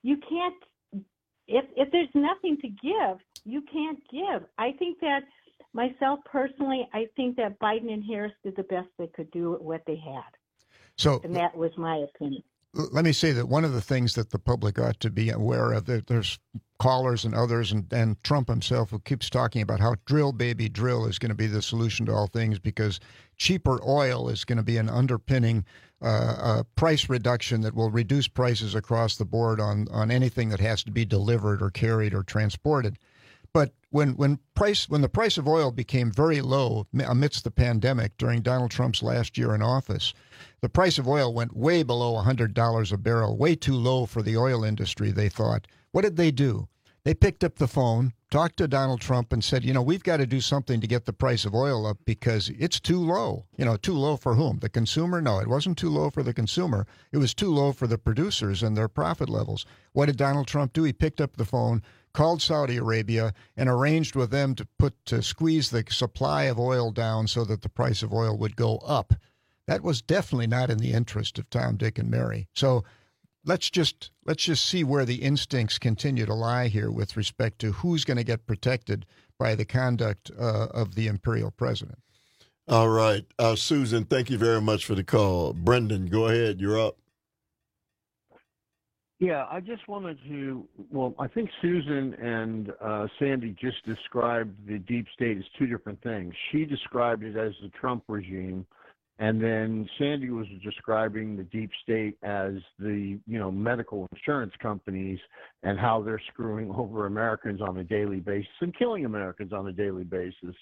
if there's nothing to give, you can't give. I think that myself personally, I think that Biden and Harris did the best they could do with what they had. So, and that was my opinion. Let me say that one of the things that the public ought to be aware of, that there's callers and others, and Trump himself, who keeps talking about how drill, baby, drill is going to be the solution to all things because cheaper oil is going to be an underpinning price reduction that will reduce prices across the board on anything that has to be delivered or carried or transported. But when the price of oil became very low amidst the pandemic during Donald Trump's last year in office, the price of oil went way below $100 a barrel, way too low for the oil industry, they thought. What did they do? They picked up the phone, talked to Donald Trump and said, we've got to do something to get the price of oil up because it's too low. Too low for whom? The consumer? No, it wasn't too low for the consumer. It was too low for the producers and their profit levels. What did Donald Trump do? He picked up the phone, called Saudi Arabia, and arranged with them to squeeze the supply of oil down so that the price of oil would go up. That was definitely not in the interest of Tom, Dick, and Mary. So let's just see where the instincts continue to lie here with respect to who's going to get protected by the conduct of the imperial president. All right. Susan, thank you very much for the call. Brendan, go ahead. You're up. Yeah, I just wanted to, I think Susan and Sandy just described the deep state as two different things. She described it as the Trump regime, and then Sandy was describing the deep state as the, medical insurance companies and how they're screwing over Americans on a daily basis and killing Americans on a daily basis.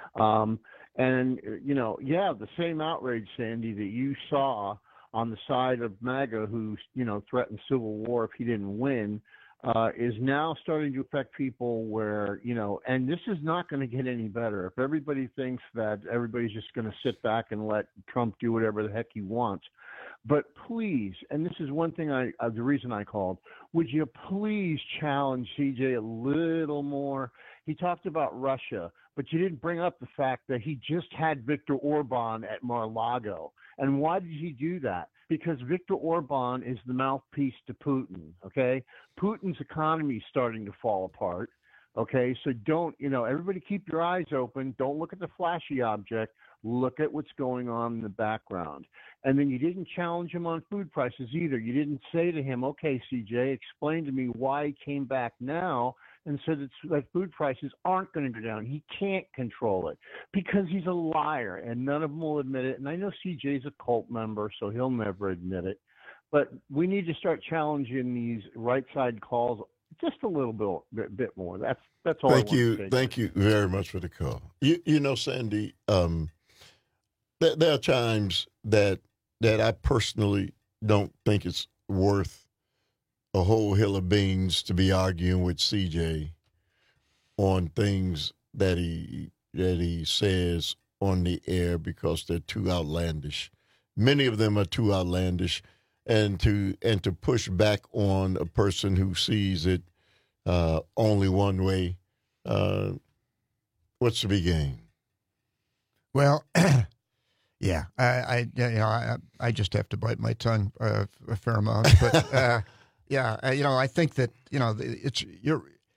The same outrage, Sandy, that you saw on the side of MAGA who, threatened civil war if he didn't win, is now starting to affect people where, and this is not going to get any better. If everybody thinks that everybody's just going to sit back and let Trump do whatever the heck he wants, but please, and this is one thing the reason I called, would you please challenge CJ a little more? He talked about Russia, but you didn't bring up the fact that he just had Viktor Orban at Mar-a-Lago. And why did he do that? Because Viktor Orban is the mouthpiece to Putin, okay? Putin's economy is starting to fall apart, okay? So don't, everybody keep your eyes open. Don't look at the flashy object. Look at what's going on in the background. And then you didn't challenge him on food prices either. You didn't say to him, okay, CJ, explain to me why he came back now and said that food prices aren't going to go down. He can't control it because he's a liar, and none of them will admit it. And I know CJ's a cult member, so he'll never admit it. But we need to start challenging these right side calls just a little bit more. That's all. Thank you. Thank you very much for the call. Sandy, there are times that I personally don't think it's worth a whole hill of beans to be arguing with CJ on things that he says on the air because they're too outlandish. Many of them are too outlandish, and to push back on a person who sees it only one way. What's the big game? Well, yeah, I just have to bite my tongue a fair amount, but. Yeah, I think that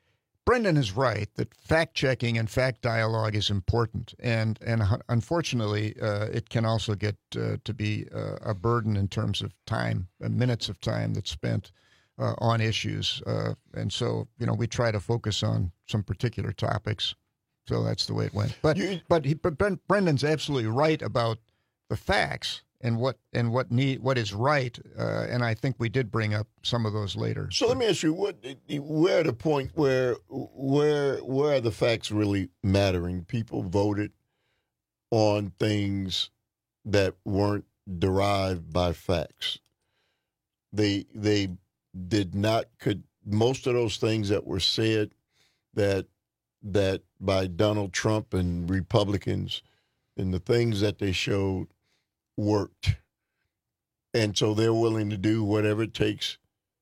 Brendan is right that fact-checking and fact dialogue is important, and unfortunately, it can also get to be a burden in terms of time, minutes of time that's spent on issues. And so, we try to focus on some particular topics. So that's the way it went. But Brendan's absolutely right about the facts and what is right. And I think we did bring up some of those later. So let me ask you, where at the point where are the facts really mattering? People voted on things that weren't derived by facts. They did not most of those things that were said that by Donald Trump and Republicans and the things that they showed worked. And so they're willing to do whatever it takes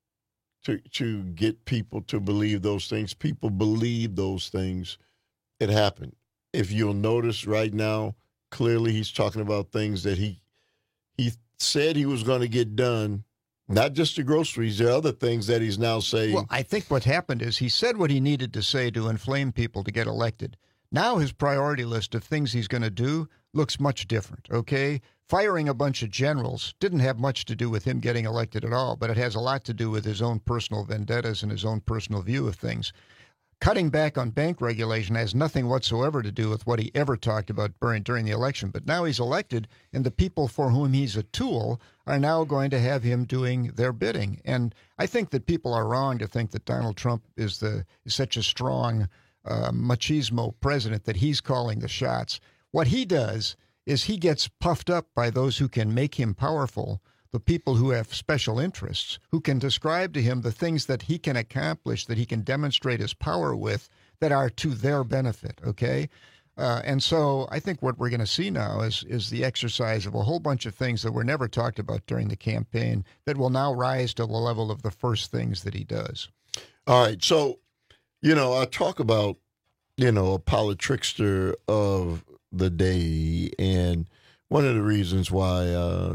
to get people to believe those things. People believe those things. It happened. If you'll notice right now, clearly he's talking about things that he said he was going to get done. Not just the groceries, there are other things that he's now saying. Well, I think what happened is he said what he needed to say to inflame people to get elected. Now his priority list of things he's going to do looks much different, okay? Firing a bunch of generals didn't have much to do with him getting elected at all, but it has a lot to do with his own personal vendettas and his own personal view of things. Cutting back on bank regulation has nothing whatsoever to do with what he ever talked about during the election. But now he's elected, and the people for whom he's a tool are now going to have him doing their bidding. And I think that people are wrong to think that Donald Trump is such a strong machismo president that he's calling the shots. What he does is he gets puffed up by those who can make him powerful, the people who have special interests, who can describe to him the things that he can accomplish, that he can demonstrate his power with, that are to their benefit, okay? And so I think what we're going to see now is the exercise of a whole bunch of things that were never talked about during the campaign that will now rise to the level of the first things that he does. All right, so, I talk about, a politrickster of the day, and one of the reasons why,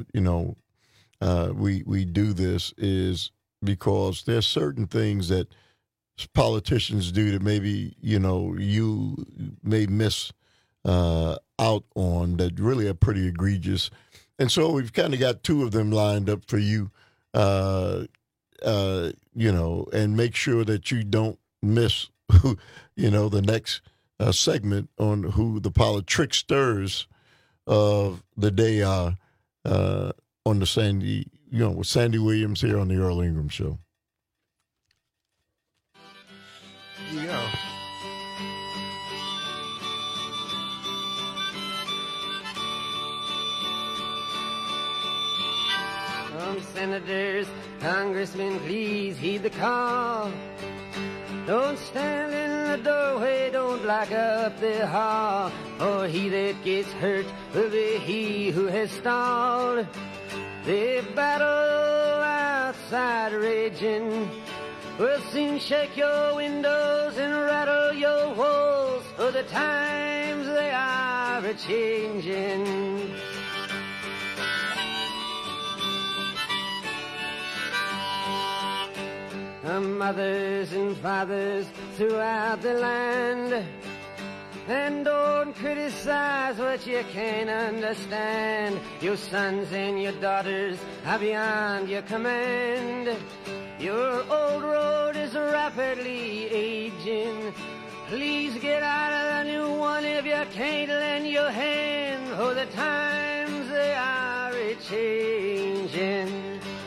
we do this is because there's certain things that politicians do that maybe, you may miss out on that really are pretty egregious. And so we've kind of got two of them lined up for you, and make sure that you don't miss, the next segment on who the politricksters of the day are on the Sandy, with Sandy Williams here on the Earl Ingram Show. Here you go. Senators, congressmen, please heed the call. Don't stand in the doorway, don't block up the hall, or he that gets hurt will be he who has stalled. The battle outside raging will soon shake your windows and rattle your walls, for the times they are a-changing. Mothers and fathers throughout the land, and don't criticize what you can't understand. Your sons and your daughters are beyond your command. Your old road is rapidly aging. Please get out of the new one if you can't lend your hand, for the times they are a-changing.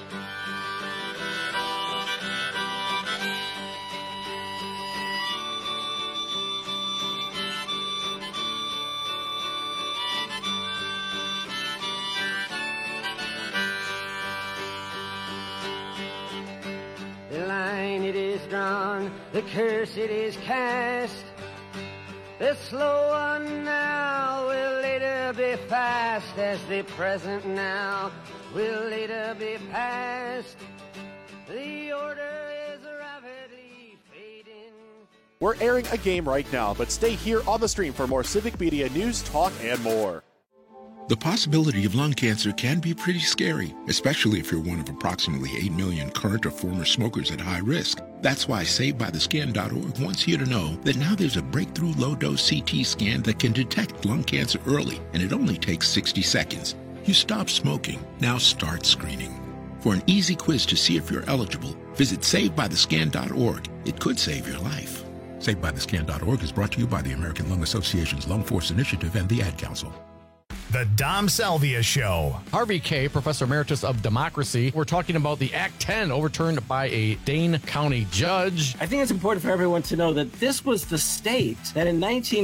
The line it is drawn, the curse it is cast. The slow one now will later be fast, as the present now will later be past. The order is rapidly fading. We're airing a game right now, but stay here on the stream for more Civic Media news, talk, and more. The possibility of lung cancer can be pretty scary, especially if you're one of approximately 8 million current or former smokers at high risk. That's why SaveByTheScan.org wants you to know that now there's a breakthrough low-dose CT scan that can detect lung cancer early, and it only takes 60 seconds. You stop smoking, now start screening. For an easy quiz to see if you're eligible, visit SaveByTheScan.org. It could save your life. SaveByTheScan.org is brought to you by the American Lung Association's Lung Force Initiative and the Ad Council. The Dom Salvia Show. Harvey Kaye, Professor Emeritus of Democracy. We're talking about the Act 10 overturned by a Dane County judge. I think it's important for everyone to know that this was the state that in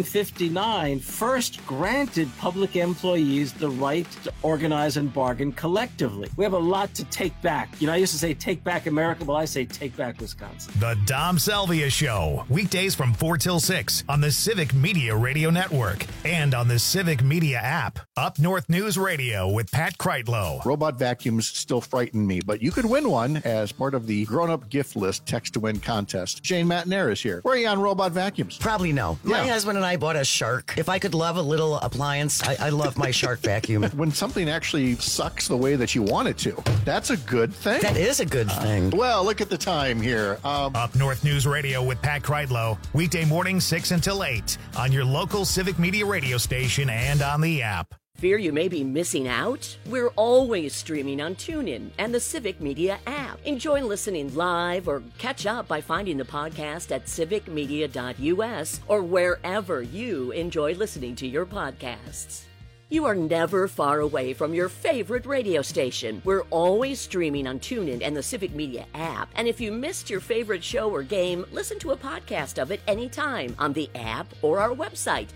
1959 first granted public employees the right to organize and bargain collectively. We have a lot to take back. You know, I used to say take back America. Well, I say take back Wisconsin. The Dom Salvia Show. Weekdays from 4 till 6 on the Civic Media Radio Network and on the Civic Media app. Up North News Radio with Pat Kreitlow. Robot vacuums still frighten me, but you could win one as part of the grown-up gift list text-to-win contest. Jane Matinair is here. Where are you on robot vacuums? Probably no. Yeah. My husband and I bought a Shark. If I could love a little appliance, I love my Shark vacuum. When something actually sucks the way that you want it to, that's a good thing. That is a good thing. Well, look at the time here. Up North News Radio with Pat Kreitlow. Weekday morning 6 until 8 on your local Civic Media radio station and on the app. Fear you may be missing out? We're always streaming on TuneIn and the Civic Media app. Enjoy listening live or catch up by finding the podcast at civicmedia.us or wherever you enjoy listening to your podcasts. You are never far away from your favorite radio station. We're always streaming on TuneIn and the Civic Media app. And if you missed your favorite show or game, listen to a podcast of it anytime on the app or our website,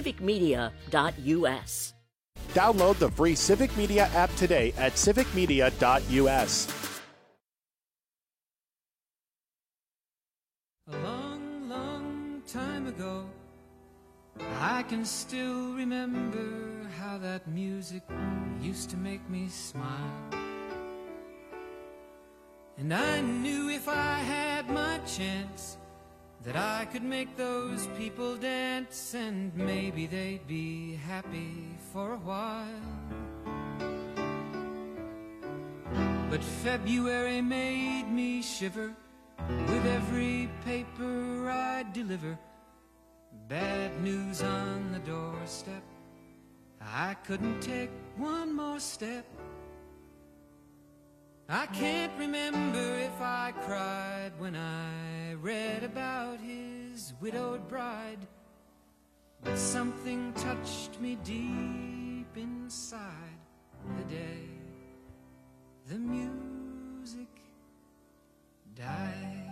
civicmedia.us. Download the free Civic Media app today at civicmedia.us. A long, long time ago, I can still remember how that music used to make me smile. And I knew if I had my chance that I could make those people dance, and maybe they'd be happy for a while. But February made me shiver with every paper I deliver. Bad news on the doorstep, I couldn't take one more step. I can't remember if I cried when I read about his widowed bride, but something touched me deep inside the day the music died.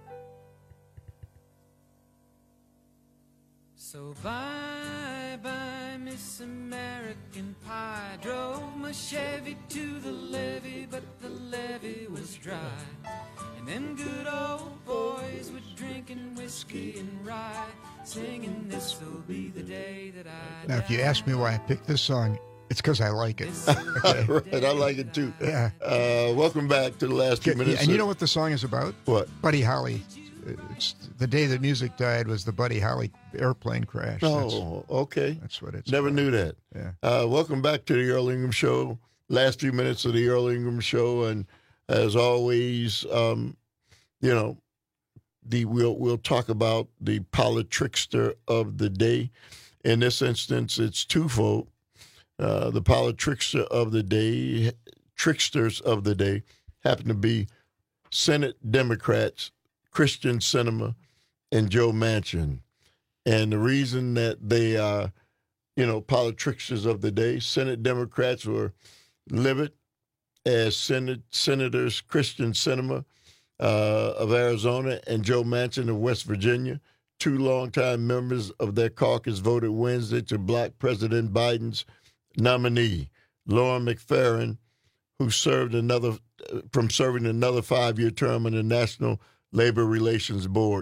So bye-bye, Miss American Pie. Drove my Chevy to the levee, but the levee was dry. And them good old boys were drinking whiskey and rye, singing this'll be the day that I Now, if you ask me why I picked this song, it's because I like it. Okay. Right, I like it too. Yeah. Welcome back to the last 2 minutes. And you know what the song is about? What? Buddy Holly. It's the day that music died was the Buddy Holly airplane crash. Oh, okay. That's what it's Never about. knew that. Yeah. Welcome back to the Earl Ingram Show. Last few minutes of the Earl Ingram Show, and as always, we'll talk about the politrickster of the day. In this instance, it's twofold. The politrickster of the day, tricksters of the day, happen to be Senate Democrats Kyrsten Sinema and Joe Manchin. And the reason that they are, politricksters of the day, Senate Democrats were livid as Senators Kyrsten Sinema of Arizona and Joe Manchin of West Virginia, two longtime members of their caucus, voted Wednesday to block President Biden's nominee, Lauren McFerrin, who served from serving another 5-year term on the National Labor Relations Board.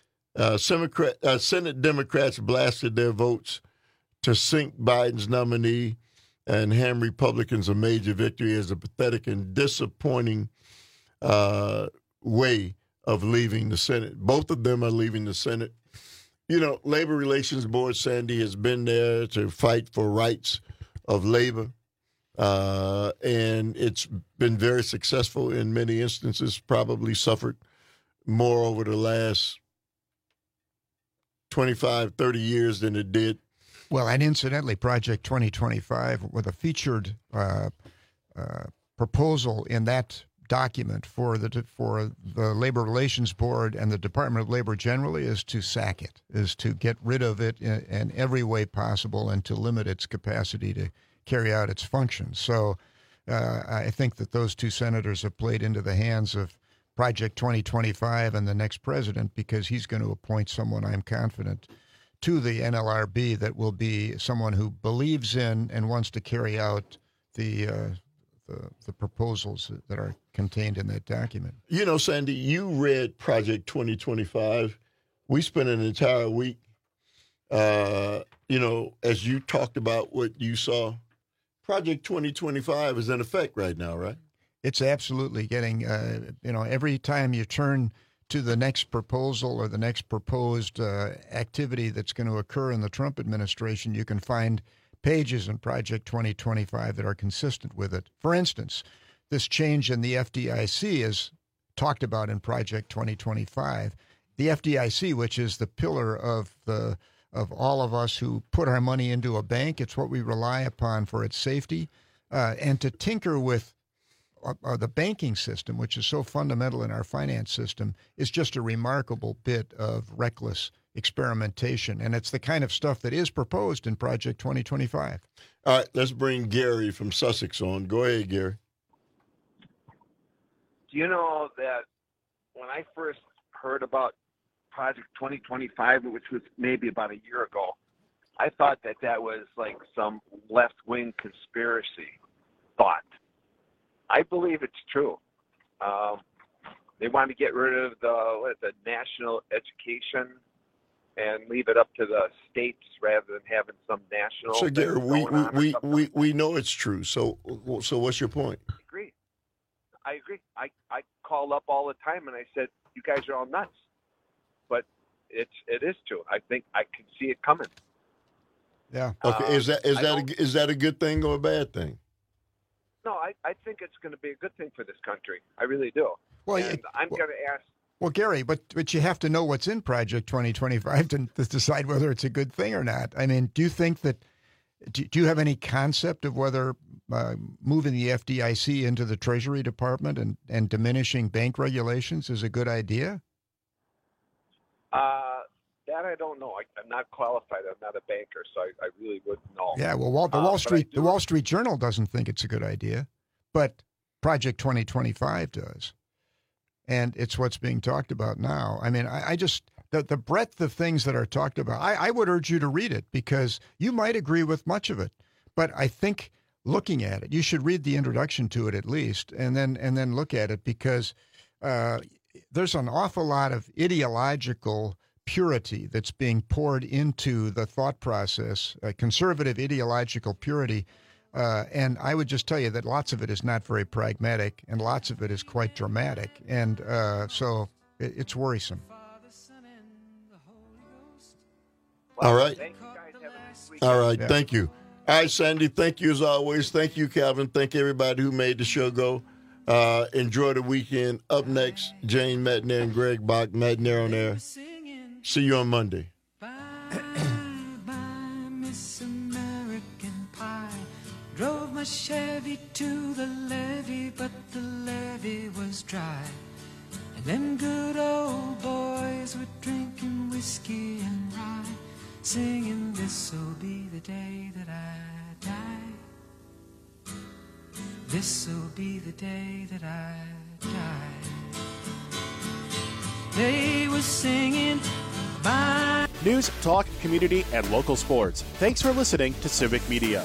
Senate Democrats blasted their votes to sink Biden's nominee and hand Republicans a major victory as a pathetic and disappointing way of leaving the Senate. Both of them are leaving the Senate. Labor Relations Board, Sandy, has been there to fight for rights of labor. And it's been very successful in many instances, probably suffered more over the last 25, 30 years than it did. Well, and incidentally, Project 2025, with a featured proposal in that document for the Labor Relations Board and the Department of Labor generally, is to sack it, is to get rid of it in every way possible and to limit its capacity to carry out its functions. So I think that those two senators have played into the hands of Project 2025 and the next president, because he's going to appoint someone, I'm confident, to the NLRB that will be someone who believes in and wants to carry out the proposals that are contained in that document. You know, Sandy, you read Project 2025. We spent an entire week, as you talked about what you saw. Project 2025 is in effect right now, right? It's absolutely getting, every time you turn to the next proposal or the next proposed activity that's going to occur in the Trump administration, you can find pages in Project 2025 that are consistent with it. For instance, this change in the FDIC is talked about in Project 2025. The FDIC, which is the pillar of all of us who put our money into a bank, it's what we rely upon for its safety, and to tinker with the banking system, which is so fundamental in our finance system, is just a remarkable bit of reckless experimentation. And it's the kind of stuff that is proposed in Project 2025. All right, let's bring Gary from Sussex on. Go ahead, Gary. Do you know that when I first heard about Project 2025, which was maybe about a year ago, I thought that was like some left-wing conspiracy thought. I believe it's true. They want to get rid of the national education and leave it up to the states rather than having some national. So, Gary, we know it's true. So what's your point? I agree. I call up all the time and I said, you guys are all nuts. But it is true. I think I can see it coming. Yeah. Okay. Is that a good thing or a bad thing? No, I think it's going to be a good thing for this country. I really do. Well, and I'm going to ask. Well, Gary, but you have to know what's in Project 2025 to decide whether it's a good thing or not. I mean, do you think that? Do you have any concept of whether moving the FDIC into the Treasury Department and diminishing bank regulations is a good idea? That I don't know. I'm not qualified. I'm not a banker, so I really wouldn't know. Yeah, well, the Wall Street Journal doesn't think it's a good idea, but Project 2025 does, and it's what's being talked about now. I mean, I just the breadth of things that are talked about. I would urge you to read it because you might agree with much of it, but I think looking at it, you should read the introduction to it at least, and then look at it because there's an awful lot of ideological purity that's being poured into the thought process, conservative ideological purity. And I would just tell you that lots of it is not very pragmatic and lots of it is quite dramatic. And so it's worrisome. All right. All right. Yeah. Thank you. All right, Sandy. Thank you as always. Thank you, Calvin. Thank everybody who made the show go. Enjoy the weekend. Up next, Jane Metner and Greg Bach. Metner on air. See you on Monday. Bye, Miss American Pie. Drove my Chevy to the levee, but the levee was dry. And them good old boys were drinking whiskey and rye, singing, this'll be the day that I die. This'll be the day that I die. They were singing. Bye. News, talk, community, and local sports. Thanks for listening to Civic Media.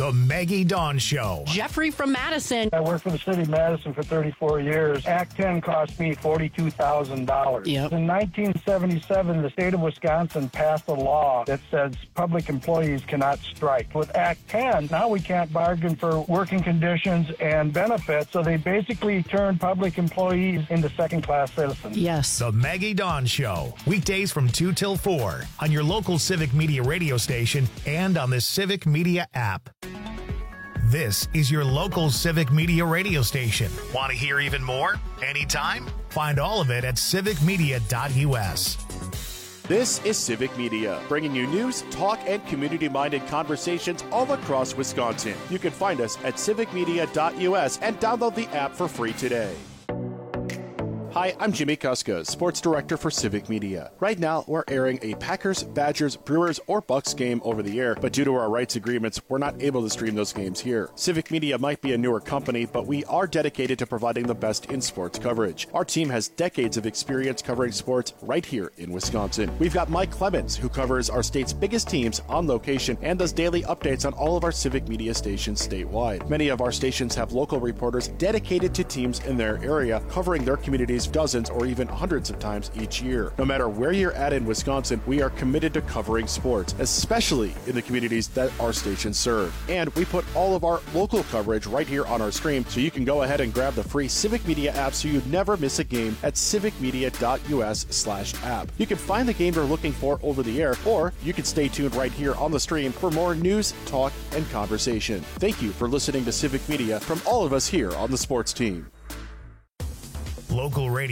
The Maggie Dawn Show. Jeffrey from Madison. I worked for the city of Madison for 34 years. Act 10 cost me $42,000. Yep. In 1977, the state of Wisconsin passed a law that says public employees cannot strike. With Act 10, now we can't bargain for working conditions and benefits, so they basically turned public employees into second-class citizens. Yes. The Maggie Dawn Show. Weekdays from 2 till 4 on your local Civic Media radio station and on the Civic Media app. This is your local Civic Media radio station. Want to hear even more? Anytime? Find all of it at civicmedia.us. This is Civic Media, bringing you news, talk, and community-minded conversations all across Wisconsin. You can find us at civicmedia.us and download the app for free today. Hi, I'm Jimmy Kuska, Sports Director for Civic Media. Right now, we're airing a Packers, Badgers, Brewers, or Bucks game over the air, but due to our rights agreements, we're not able to stream those games here. Civic Media might be a newer company, but we are dedicated to providing the best in sports coverage. Our team has decades of experience covering sports right here in Wisconsin. We've got Mike Clemens, who covers our state's biggest teams on location and does daily updates on all of our Civic Media stations statewide. Many of our stations have local reporters dedicated to teams in their area, covering their communities dozens or even hundreds of times each year. No matter where you're at in Wisconsin, we are committed to covering sports, especially in the communities that our stations serve. And we put all of our local coverage right here on our stream, so you can go ahead and grab the free Civic Media app so you never miss a game at civicmedia.us/app. You can find the game you're looking for over the air, or you can stay tuned right here on the stream for more news, talk, and conversation. Thank you for listening to Civic Media from all of us here on the sports team. Local radio.